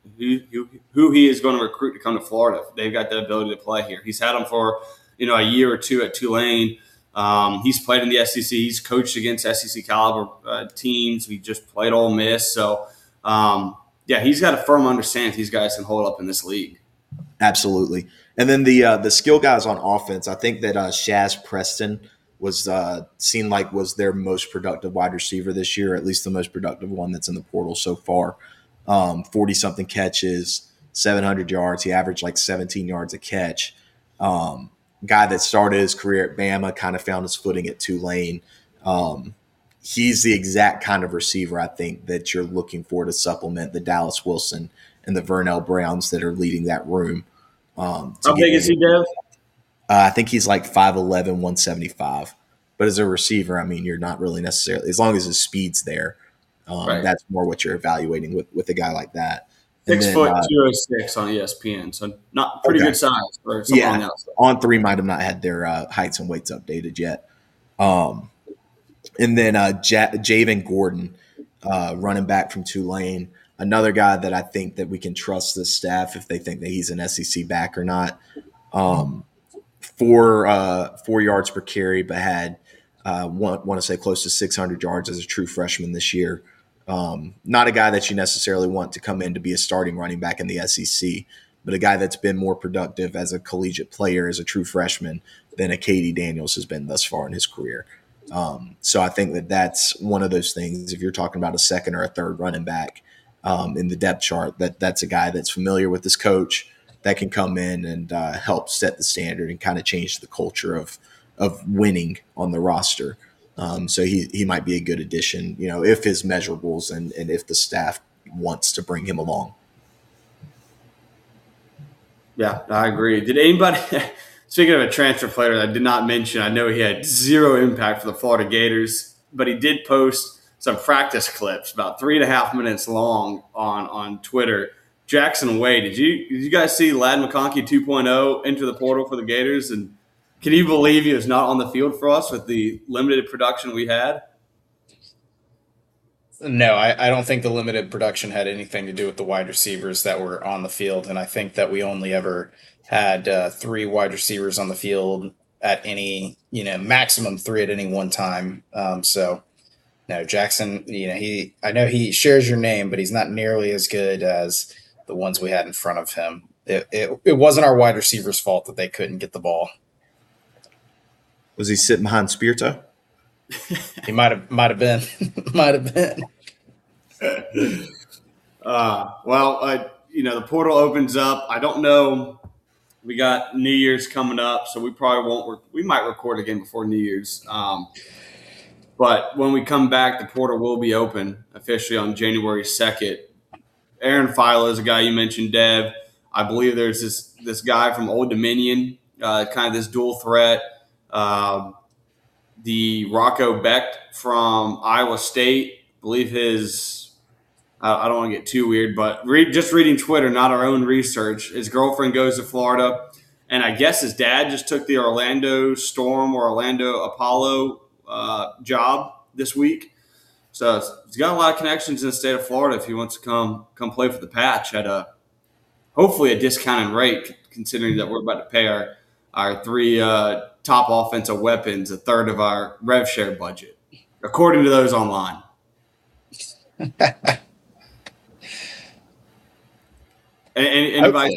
is going to recruit to come to Florida. They've got the ability to play here. He's had them for a year or two at Tulane. He's played in the SEC. He's coached against SEC caliber teams. He just played Ole Miss. So he's got a firm understanding these guys can hold up in this league. Absolutely. And then the skill guys on offense, I think that Shaz Preston was seen like was their most productive wide receiver this year, at least the most productive one that's in the portal so far. 40-something catches, 700 yards. He averaged like 17 yards a catch. Guy that started his career at Bama, kind of found his footing at Tulane. He's the exact kind of receiver I think that you're looking for to supplement the Dallas Wilson and the Vernell Browns that are leading that room. How big is he, Dev? I think he's like 5'11", 175. But as a receiver, I mean, you're not really necessarily – as long as his speed's there, right. That's more what you're evaluating with a guy like that. 6 foot 206 on ESPN, so not pretty good size for someone on the outside. On3 might have not had their heights and weights updated yet. And then Javen Gordon, running back from Tulane, another guy that I think that we can trust the staff if they think that he's an SEC back or not. 4 yards per carry, but had want to say close to 600 yards as a true freshman this year. Not a guy that you necessarily want to come in to be a starting running back in the SEC, but a guy that's been more productive as a collegiate player, as a true freshman, than a Katie Daniels has been thus far in his career. So I think that that's one of those things. If you're talking about a second or a third running back in the depth chart, that's a guy that's familiar with his coach that can come in and help set the standard and kind of change the culture of winning on the roster. So he might be a good addition, if his measurables and if the staff wants to bring him along. Yeah, I agree. Did anybody – speaking of a transfer player that I did not mention, I know he had zero impact for the Florida Gators. but he did post some practice clips about 3.5 minutes long on Twitter. Jackson Wade, did you guys see Ladd McConkey 2.0 enter the portal for the Gators? And can you believe he was not on the field for us with the limited production we had? No, I don't think the limited production had anything to do with the wide receivers that were on the field. And I think that we only ever had 3 wide receivers on the field at any, maximum 3 at any one time. So no, Jackson, I know he shares your name, but he's not nearly as good as the ones we had in front of him. It wasn't our wide receivers' fault that they couldn't get the ball. Was he sitting behind Spirito? He might have been. Might have been. The portal opens up. I don't know. We got New Year's coming up, so we probably won't. We might record again before New Year's. But when we come back, the portal will be open officially on January 2nd. Aaron Philo is a guy you mentioned, Dev. I believe there's this guy from Old Dominion, kind of this dual threat. The Rocco Becht from Iowa State, I believe I don't want to get too weird, but just reading Twitter, not our own research, his girlfriend goes to Florida, and I guess his dad just took the Orlando Storm or Orlando Apollo job this week. So he's got a lot of connections in the state of Florida if he wants to come play for the Patch at hopefully a discounted rate, considering that we're about to pay our 3 top offensive weapons a third of our rev share budget, according to those online. Anybody?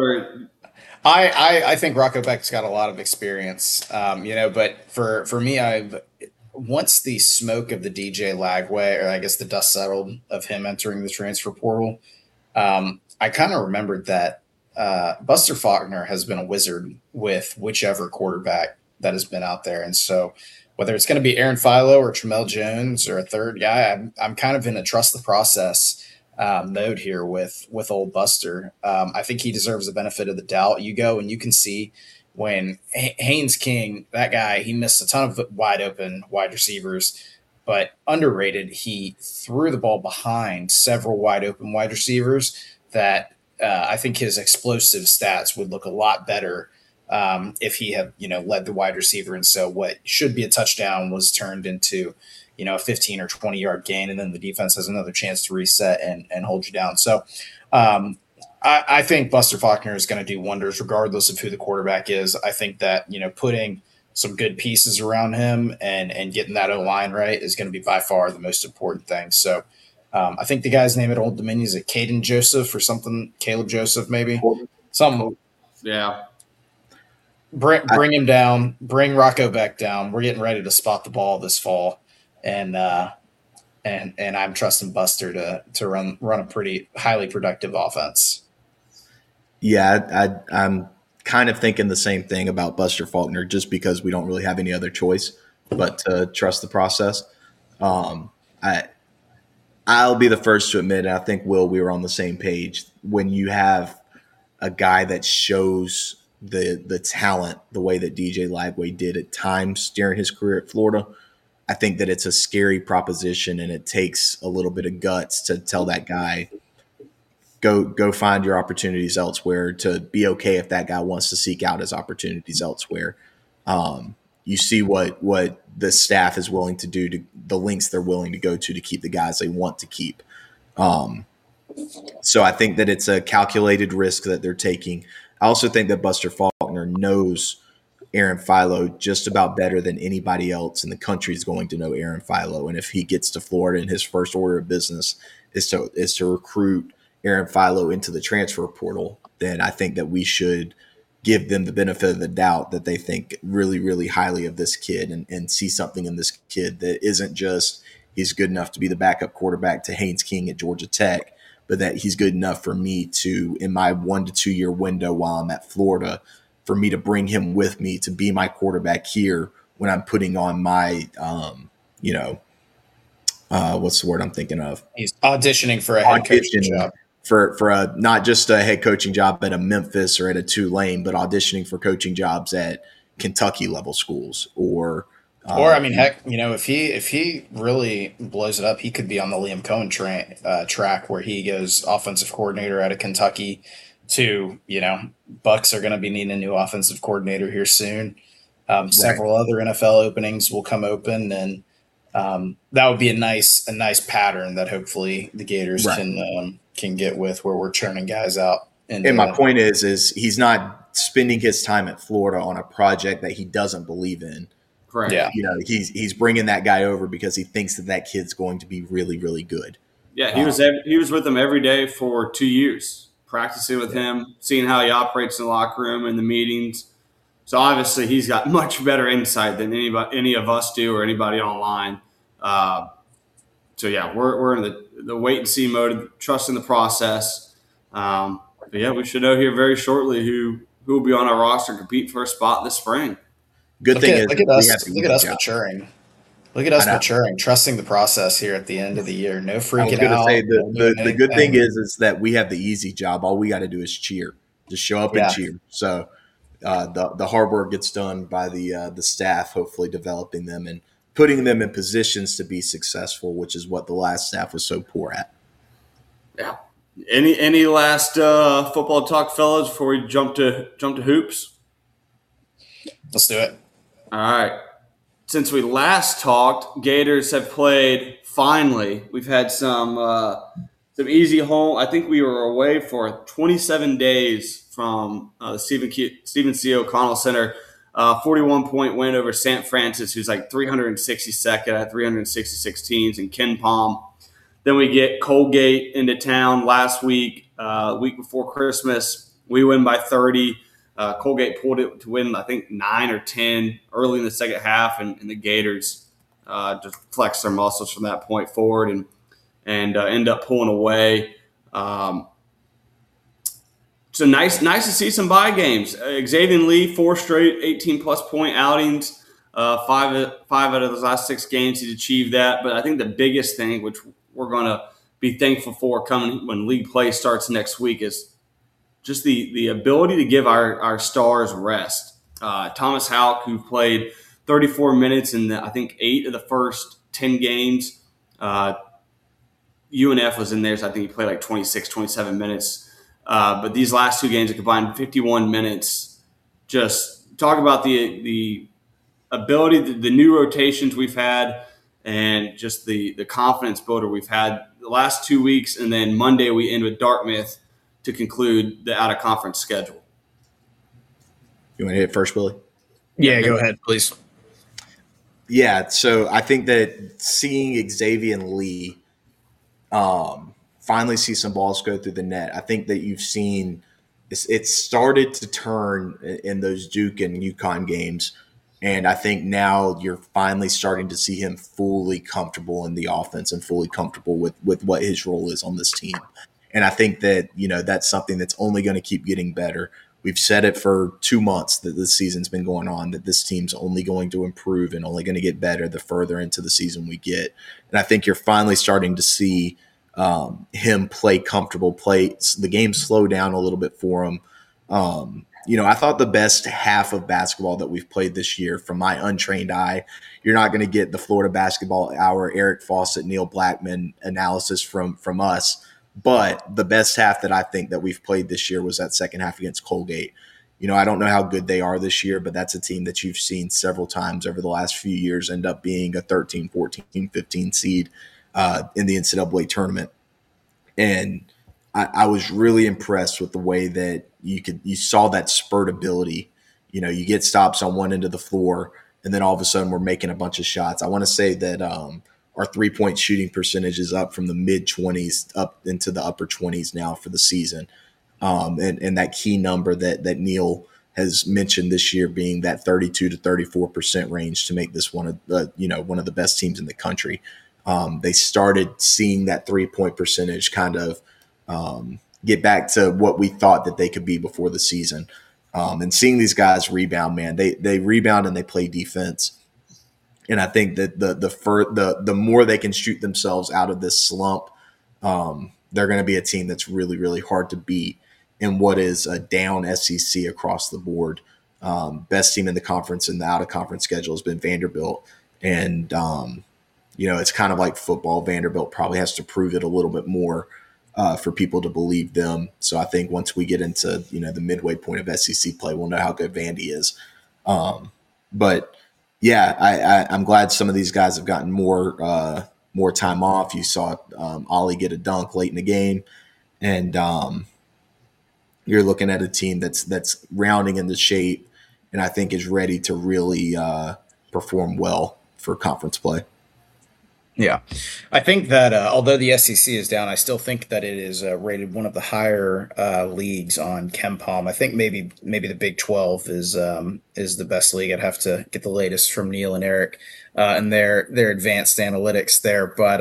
I think Rocco Becht's got a lot of experience, but for me, once the smoke of the DJ Lagway, or I guess the dust settled of him entering the transfer portal, I kind of remembered that Buster Faulkner has been a wizard with whichever quarterback that has been out there. And so whether it's going to be Aaron Philo or Tramel Jones or a third guy, I'm kind of in a trust the process mode here with old Buster. I think he deserves the benefit of the doubt. You go and you can see when Haynes King, that guy, he missed a ton of wide open wide receivers, but underrated. He threw the ball behind several wide open wide receivers that I think his explosive stats would look a lot better if he had, led the wide receiver. And so what should be a touchdown was turned into, a 15 or 20 yard gain. And then the defense has another chance to reset and hold you down. So I think Buster Faulkner is going to do wonders regardless of who the quarterback is. I think that, putting some good pieces around him and getting that O-line right is going to be by far the most important thing. So I think the guy's name at Old Dominion is Caden Joseph or something, Caleb Joseph maybe. Some, yeah. Bring him down. Bring Rocco Becht down. We're getting ready to spot the ball this fall, and I'm trusting Buster to run a pretty highly productive offense. Yeah, I'm kind of thinking the same thing about Buster Faulkner, just because we don't really have any other choice but to trust the process. I'll be the first to admit, and I think, Will, we were on the same page. When you have a guy that shows the talent the way that DJ Lagway did at times during his career at Florida, I think that it's a scary proposition, and it takes a little bit of guts to tell that guy, go find your opportunities elsewhere, to be okay if that guy wants to seek out his opportunities elsewhere. You see what the staff is willing to do, to the lengths they're willing to go to keep the guys they want to keep. So I think that it's a calculated risk that they're taking. I also think that Buster Faulkner knows Aaron Philo just about better than anybody else in the country is going to know Aaron Philo. And if he gets to Florida and his first order of business is to recruit Aaron Philo into the transfer portal, then I think that we should give them the benefit of the doubt that they think really, really highly of this kid and see something in this kid that isn't just he's good enough to be the backup quarterback to Haynes King at Georgia Tech, but that he's good enough for me to, in my 1 to 2 year window while I'm at Florida, for me to bring him with me to be my quarterback here when I'm putting on my, what's the word I'm thinking of? He's auditioning for a head coaching job. For not just a head coaching job at a Memphis or at a Tulane, but auditioning for coaching jobs at Kentucky level schools or Or I mean, heck, if he really blows it up, he could be on the Liam Cohen track where he goes offensive coordinator out of Kentucky to Bucks are going to be needing a new offensive coordinator here soon. Right. Several other NFL openings will come open, and that would be a nice pattern that hopefully the Gators Right. can get with where we're churning guys out. And my And point is he's not spending his time at Florida on a project that he doesn't believe in. Correct. yeah, He's bringing that guy over because he thinks that kid's going to be really, really good. Yeah, he was with them every day for 2 years, practicing with him, seeing how he operates in the locker room and the meetings. So obviously, he's got much better insight than any of us do or anybody online. Uh, so yeah, we're in the wait and see mode, trusting the process. But yeah, we should know here very shortly who will be on our roster and compete for a spot this spring. Good look thing at is look at we have us the look at easy us job. maturing. Look at I us know. maturing, trusting the process here at the end of the year. No I was freaking going to out. say No doing the good thing anything. is that we have the easy job. All we got to do is cheer, just show up and Yeah. cheer. So the hard work gets done by the staff, hopefully developing them and putting them in positions to be successful, which is what the last staff was so poor at. Yeah. Any last football talk, fellas, before we jump to hoops? Let's do it. All right. Since we last talked, Gators have played. Finally, we've had some easy home. I think we were away for 27 days from the Stephen C. O'Connell Center. 41-point win over St. Francis, who's like 362nd at 366 teams, and Ken Palm. Then we get Colgate into town last week, week before Christmas. We win by 30. Colgate pulled it to win, I think, 9 or 10 early in the second half, and the Gators just flexed their muscles from that point forward and end up pulling away. So nice to see some bye games. Xavier Lee, 4 straight 18-plus point outings. Five out of those last 6 games, he's achieved that. But I think the biggest thing, which we're going to be thankful for coming when league play starts next week, is just the ability to give our stars rest. Thomas Houck, who played 34 minutes in I think 8 of the first 10 games. UNF was in there, so I think he played like 26, 27 minutes. But these last 2 games, a combined 51 minutes. Just talk about the ability, the new rotations we've had, and just the confidence builder we've had the last 2 weeks. And then Monday we end with Dartmouth to conclude the out-of-conference schedule. You want to hit first, Billy? Yeah, go ahead, please. Yeah, so I think that seeing Xavier Lee finally see some balls go through the net, I think that you've seen it started to turn in those Duke and UConn games. And I think now you're finally starting to see him fully comfortable in the offense and fully comfortable with what his role is on this team. And I think that, that's something that's only going to keep getting better. We've said it for 2 months that this season's been going on, that this team's only going to improve and only going to get better the further into the season we get. And I think you're finally starting to see him play comfortable, play the game slow down a little bit for him. I thought the best half of basketball that we've played this year, from my untrained eye, you're not going to get the Florida Basketball Hour, Eric Fawcett, Neil Blackman analysis from us. But the best half that I think that we've played this year was that second half against Colgate. I don't know how good they are this year, but that's a team that you've seen several times over the last few years end up being a 13, 14, 15 seed in the NCAA tournament. And I was really impressed with the way that you saw that spurt ability. You get stops on one end of the floor, and then all of a sudden we're making a bunch of shots. I want to say that our 3-point shooting percentage is up from the mid-20s up into the upper 20s now for the season. And that key number that Neil has mentioned this year being that 32 to 34% range to make this one of the best teams in the country. They started seeing that 3-point percentage kind of get back to what we thought that they could be before the season. And seeing these guys rebound, man, they rebound and they play defense. And I think that the more they can shoot themselves out of this slump, they're going to be a team that's really, really hard to beat in what is a down SEC across the board. Best team in the conference in the out of conference schedule has been Vanderbilt. And, it's kind of like football. Vanderbilt probably has to prove it a little bit more for people to believe them. So I think once we get into, the midway point of SEC play, we'll know how good Vandy is. But yeah, I'm glad some of these guys have gotten more time off. You saw Ollie get a dunk late in the game, and you're looking at a team that's rounding into shape, and I think is ready to really perform well for conference play. Yeah, I think that although the SEC is down, I still think that it is rated one of the higher leagues on KenPom. I think maybe the Big 12 is the best league. I'd have to get the latest from Neil and Eric and their advanced analytics there. But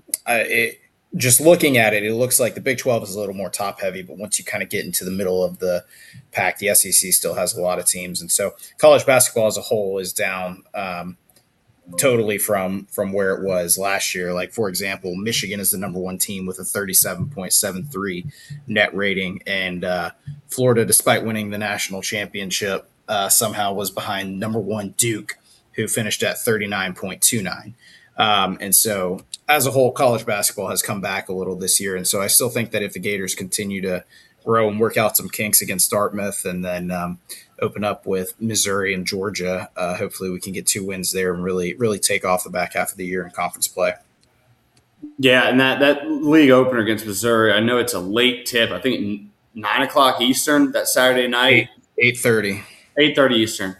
just looking at it, it looks like the Big 12 is a little more top heavy. But once you kind of get into the middle of the pack, the SEC still has a lot of teams, and so college basketball as a whole is down. Totally from where it was last year. Like, for example, Michigan is the number one team with a 37.73 net rating. And Florida, despite winning the national championship, somehow was behind number one Duke, who finished at 39.29. And so as a whole, college basketball has come back a little this year. And so I still think that if the Gators continue to grow and work out some kinks against Dartmouth and then open up with Missouri and Georgia, hopefully we can get 2 wins there and really take off the back half of the year in conference play. Yeah, and that league opener against Missouri, I know it's a late tip. I think 9 o'clock Eastern that Saturday night. 8:30. 8:30 Eastern.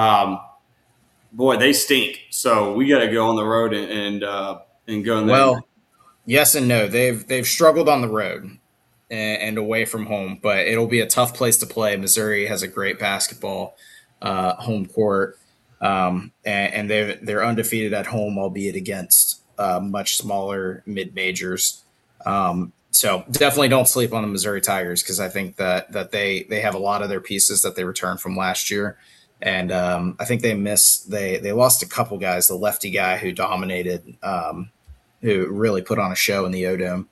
Boy, they stink. So we got to go on the road and go in there. Well, yes and no. They've struggled on the road and away from home, but it'll be a tough place to play. Missouri has a great basketball home court, and they're undefeated at home, albeit against much smaller mid-majors. So definitely don't sleep on the Missouri Tigers, because I think that they have a lot of their pieces that they returned from last year. And I think they lost a couple guys, the lefty guy who dominated, who really put on a show in the O-Dome.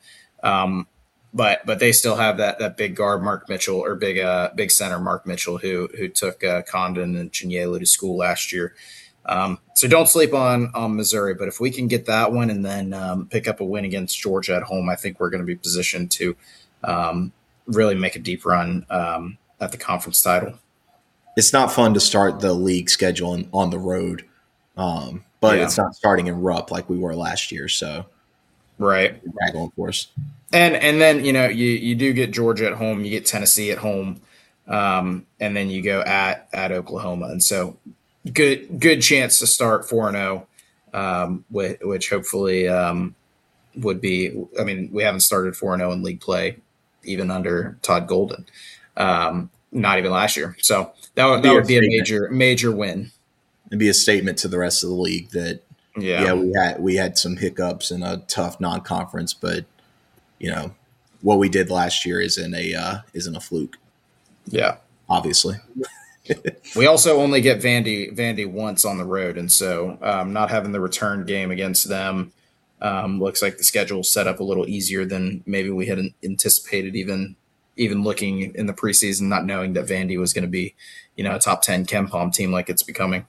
But they still have that big guard Mark Mitchell, or big center Mark Mitchell, who took Condon and Chinyelu to school last year. So don't sleep on Missouri. But if we can get that one and then pick up a win against Georgia at home, I think we're going to be positioned to really make a deep run at the conference title. It's not fun to start the league schedule on the road, but It's not starting in Rupp like we were last year. So right, going for us. And then, you do get Georgia at home, you get Tennessee at home, and then you go at Oklahoma. And so good chance to start 4-0, which hopefully would be – I mean, we haven't started 4-0 in league play even under Todd Golden, not even last year. So that would be a major win. It'd be a statement to the rest of the league that, we had some hiccups in a tough non-conference, but – what we did last year isn't a fluke. Yeah, obviously. We also only get Vandy once on the road, and so not having the return game against them looks like the schedule is set up a little easier than maybe we had anticipated. Even looking in the preseason, not knowing that Vandy was going to be, a top 10 KenPom team like it's becoming.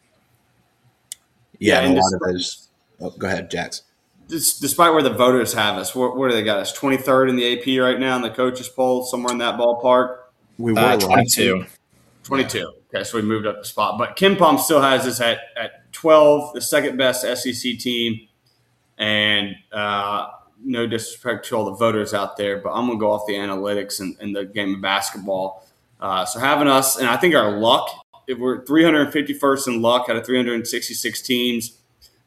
Yeah, and a lot of those. Oh, go ahead, Jax. Despite where the voters have us, where do they got us? 23rd in the AP right now in the coaches poll, somewhere in that ballpark. We were 22. 22. Okay, so we moved up the spot. But KenPom still has us at 12, the second best SEC team. And no disrespect to all the voters out there, but I'm going to go off the analytics and the game of basketball. So having us, and I think our luck, if we're 351st in luck out of 366 teams.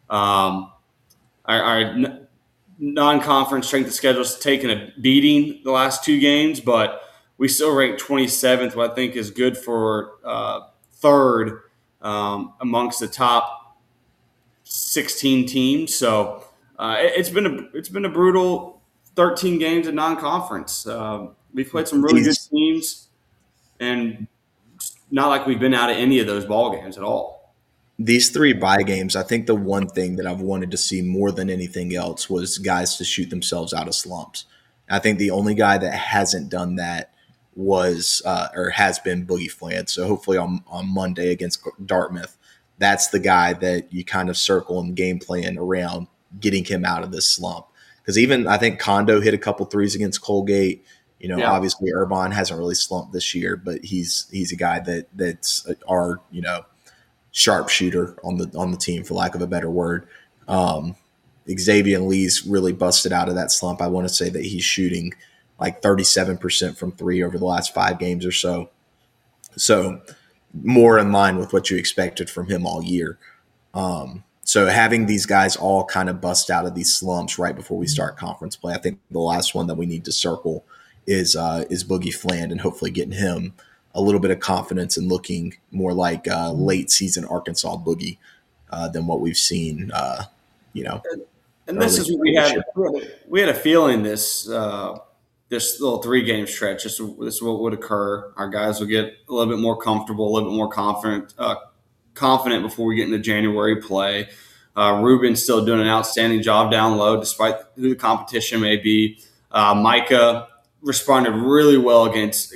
Our non-conference strength of schedule has taken a beating the last 2 games, but we still rank 27th, what I think is good for third amongst the top 16 teams. So it's been a brutal 13 games in non-conference. We've played some really good teams, and not like we've been out of any of those ball games at all. These 3 bye games, I think the one thing that I've wanted to see more than anything else was guys to shoot themselves out of slumps. I think the only guy that hasn't done that was or has been Boogie Fland. So hopefully on Monday against Dartmouth, that's the guy that you kind of circle and game plan around getting him out of this slump. Because even I think Kondo hit a couple threes against Colgate. Obviously Urban hasn't really slumped this year, but he's a guy that's our sharpshooter on the team, for lack of a better word. Xavier Lee's really busted out of that slump. I want to say that he's shooting like 37% from three over the last 5 games or so. So more in line with what you expected from him all year. So having these guys all kind of bust out of these slumps right before we start conference play, I think the last one that we need to circle is Boogie Fland, and hopefully getting him a little bit of confidence and looking more like late season Arkansas Boogie than what we've seen. And this is what we had. We had a feeling this little 3-game stretch. This is what would occur. Our guys would get a little bit more comfortable, a little bit more confident before we get into January play. Ruben's still doing an outstanding job down low, despite who the competition may be. Micah responded really well against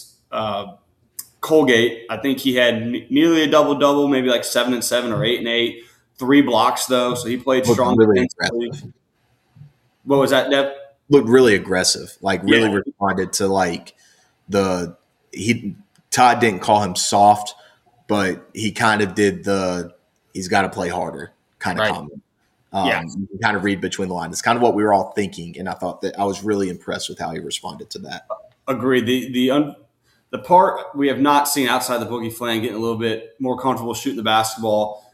Colgate. I think he had nearly a double-double, maybe like 7 and 7 or 8 and 8. 3 blocks though, so he played strong. Really aggressive. What was that, Deb? Looked really aggressive. Responded to Todd didn't call him soft, but he kind of did he's got to play harder kind of comment. You can kind of read between the lines. It's kind of what we were all thinking, and I thought that I was really impressed with how he responded to that. Agreed. The part we have not seen outside the Boogie Fland getting a little bit more comfortable shooting the basketball.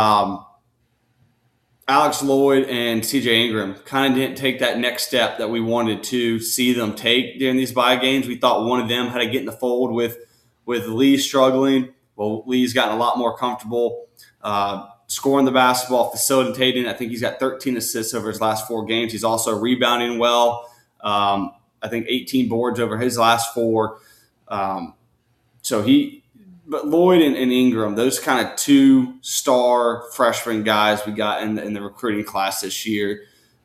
Alex Lloyd and CJ Ingram kind of didn't take that next step that we wanted to see them take during these bye games. We thought one of them had to get in the fold with Lee struggling. Well, Lee's gotten a lot more comfortable scoring the basketball, facilitating. I think he's got 13 assists over his last 4 games. He's also rebounding well. I think 18 boards over his last 4. But Lloyd and Ingram, those kind of 2-star freshman guys we got in the recruiting class this year.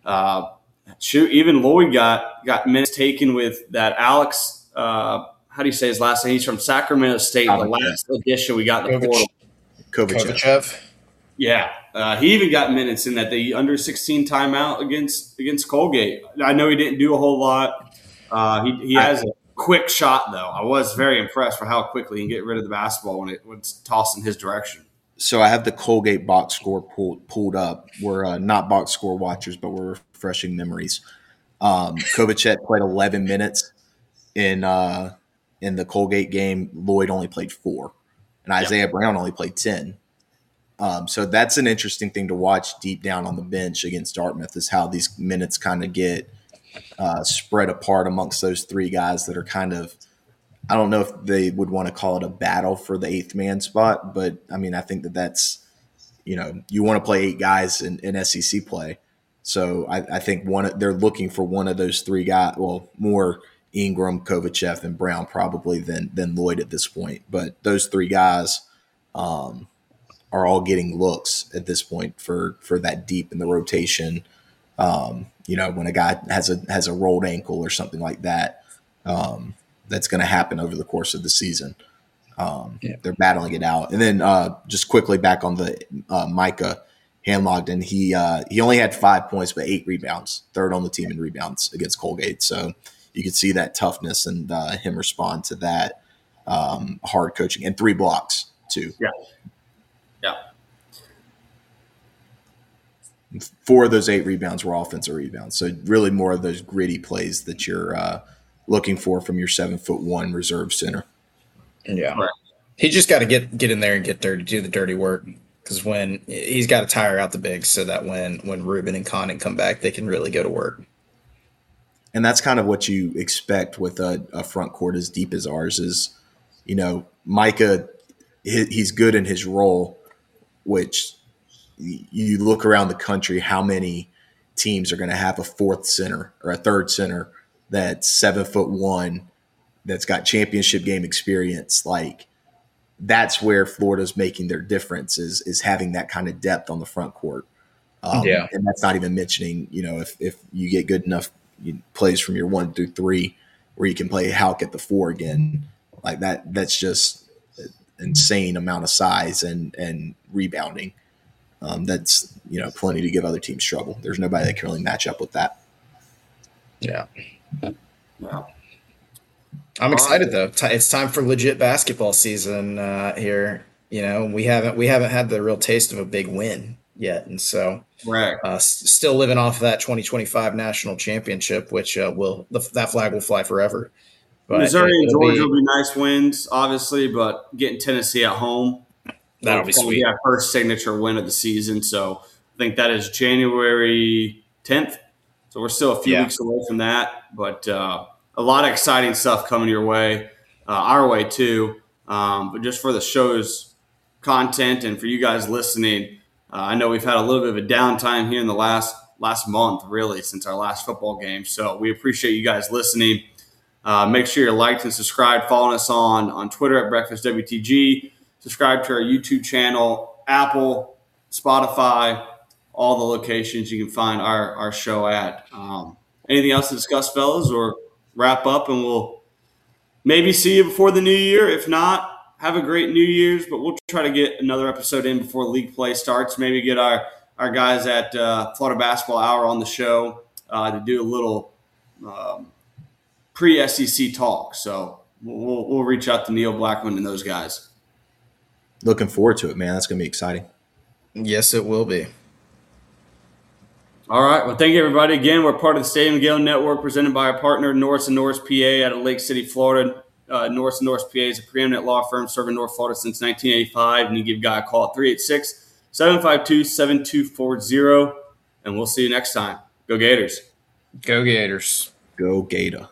Even Lloyd got minutes taken with that Alex. How do you say his last name? He's from Sacramento State. The last edition we got in the portal. Kovachev. Yeah, he even got minutes in the under 16 timeout against Colgate. I know he didn't do a whole lot. He has a quick shot, though. I was very impressed for how quickly he can get rid of the basketball when it's tossed in his direction. So I have the Colgate box score pulled up. We're not box score watchers, but we're refreshing memories. Kovachev played 11 minutes in the Colgate game. Lloyd only played 4, and Isaiah Brown only played 10. So that's an interesting thing to watch deep down on the bench against Dartmouth, is how these minutes kind of get spread apart amongst those 3 guys that are kind of, I don't know if they would want to call it a battle for the 8th man spot, but I mean, I think that's, you want to play 8 guys in SEC play. So I think they're looking for one of those 3 guys, well, more Ingram, Kovachev, and Brown probably than Lloyd at this point. But those 3 guys are all getting looks at this point for that deep in the rotation. When a guy has a rolled ankle or something like that, that's going to happen over the course of the season. They're battling it out. And then just quickly back on the Micah Handlogden, he only had 5 points but 8 rebounds, 3rd on the team in rebounds against Colgate. So you could see that toughness and him respond to that hard coaching, and 3 blocks too. Yeah. 4 of those 8 rebounds were offensive rebounds. So really more of those gritty plays that you're looking for from your 7'1" reserve center. Yeah. Right. He just got to get in there and get dirty, do the dirty work. Because when he's got to tire out the bigs so that when Ruben and Condon come back, they can really go to work. And that's kind of what you expect with a front court as deep as ours is, Micah, he's good in his role, which you look around the country, how many teams are going to have a 4th center or a 3rd center that's 7'1", that's got championship game experience. Like, that's where Florida's making their difference is having that kind of depth on the front court. And that's not even mentioning, if you get good enough plays from your 1 through 3 where you can play Houck at the 4 again. Like that's just an insane amount of size and rebounding. That's plenty to give other teams trouble. There's nobody that can really match up with that. Yeah. Yeah. I'm excited though. It's time for legit basketball season here. We haven't had the real taste of a big win yet, and so still living off of that 2025 national championship, which that flag will fly forever. But Missouri and Georgia will be nice wins, obviously, but getting Tennessee at home, that'll be sweet. Our first signature win of the season. So I think that is January 10th. So we're still a few weeks away from that, but a lot of exciting stuff coming your way, our way too. But just for the show's content and for you guys listening, I know we've had a little bit of a downtime here in the last month, really, since our last football game. So we appreciate you guys listening. Make sure you're liked and subscribed. Following us on Twitter at BreakfastWTG. Subscribe to our YouTube channel, Apple, Spotify, all the locations you can find our show at. Anything else to discuss, fellas, or wrap up and we'll maybe see you before the new year? If not, have a great New Year's, but we'll try to get another episode in before league play starts. Maybe get our guys at Florida Basketball Hour on the show to do a little pre-SEC talk. So we'll reach out to Neil Blackman and those guys. Looking forward to it, man. That's going to be exciting. Yes, it will be. All right. Well, thank you, everybody. Again, we're part of the Stadium Gale Network presented by our partner, Norris & Norris PA out of Lake City, Florida. Norris & Norris PA is a preeminent law firm serving North Florida since 1985. And you give a guy a call at 386-752-7240. And we'll see you next time. Go Gators. Go Gators. Go Gator.